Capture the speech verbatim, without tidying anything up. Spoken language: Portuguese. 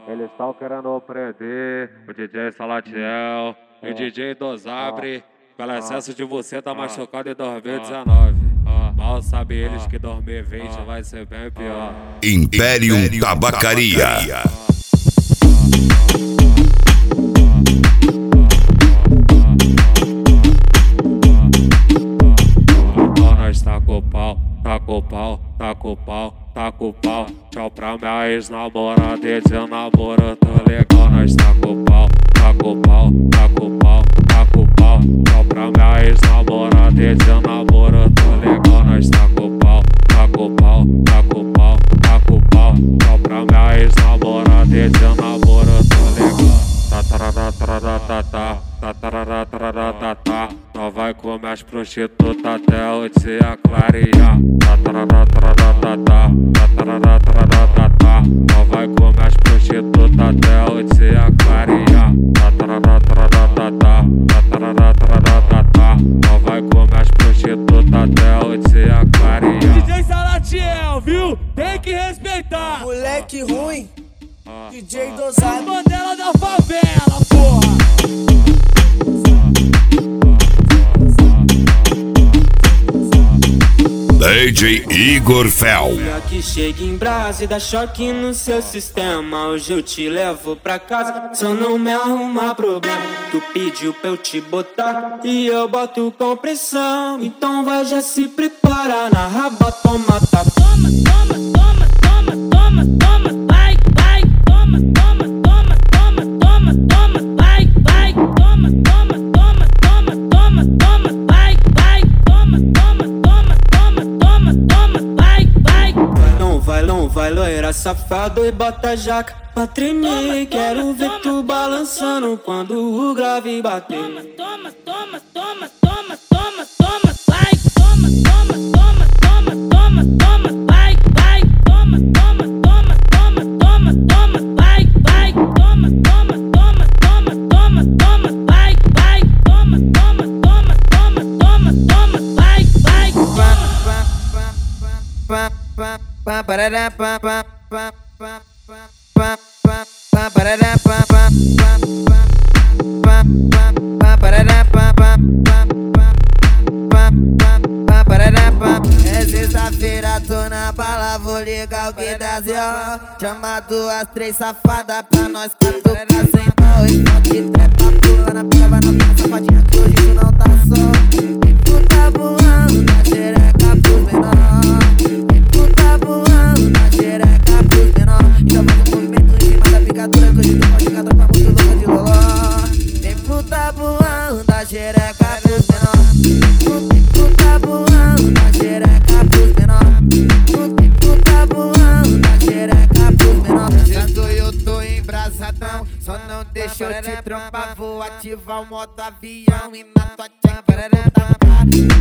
Eles estão querendo prender o D J Salatiel e o D J Dosabre pelo excesso de você tá machucado em dois mil e dezenove. Mal sabe eles que dois mil e vinte vai ser bem pior. Imperium Tabacaria. Taca o pau, taca o pau, taca o pau, taca o pau. Tchau pra minha ex-namorada e de namoro, tô legal. Nós taca o pau, taca o pau, taca o pau, taca o pau. Tchau pra minha ex-namorada e de namoro, tô legal. Nós taca o pau, taca o pau, taca o pau, taca o pau. Tchau pra minha ex-namorada e de namoro, tô legal. Tataratatatata, tataratatatata. Nós vai comer as prostitutas até o dia clarear. Tataratatatata, tataratatatata. Nós vai comer as prostitutas até o dia clarear. Tataratatatata, tataratatatata. Nós vai comer as prostitutas até o dia clarear. D J Salatiel, viu? Tem que respeitar. Moleque ruim, D J Dosabre, Mandela da favela, porra. D J Igor Fel. Que chega em brasa e dá choque no seu sistema. Hoje eu te levo pra casa, só não me arruma problema. Tu pediu pra eu te botar e eu boto com pressão. Então vai, já se prepara, na raba toma, tá. Toma, toma, toma, toma, toma, toma. Vai, vai, toma, toma, toma, toma, toma, toma. Vai, vai, toma, toma, toma, toma, toma, toma. Vai, vai, toma, toma, toma, toma, toma, toma. Vai, vai. Não vai, não vai, loira safado e bota a jaca pra tremer. Quero ver tu balançando quando o grave bater. Toma, toma, toma, toma, toma, toma. Vai, toma, toma, toma, toma, toma, toma. Vai, vai, toma, toma, toma, toma, toma, toma. Vai, vai, toma, toma, toma, toma, toma, toma. Vai, vai, toma, toma, toma, toma, toma, toma. Vai, vai, pá, pá, pá, parará, pá, pá, pá, pá, pá, pá, pá, parará, pá, pá, pá, pá, pá, pá, parará, pá, pá, pá, pá, pá, pá, parará, pá. É sexta-feira, tô na bala, vou ligar o que dá zero. Chama duas, três safadas pra nós catucar sem mal. E não te trepa, pula na pia, vai na safadinha que hoje tu não tá só. Tu tá voando na xereca pros menor. Tu tá voando na xereca pros menor. Então faz um movimento em cima da picadura que hoje tu pode ficar tropa muito louca de loló. Tem puta voando na xereca pros menor. Tu tá voando na xereca pros menor. Tu tá voando na xereca pros menor. Quando eu tô embrasadão, só não deixa eu te trompar. Vou ativar o modo avião e na tua tcheca.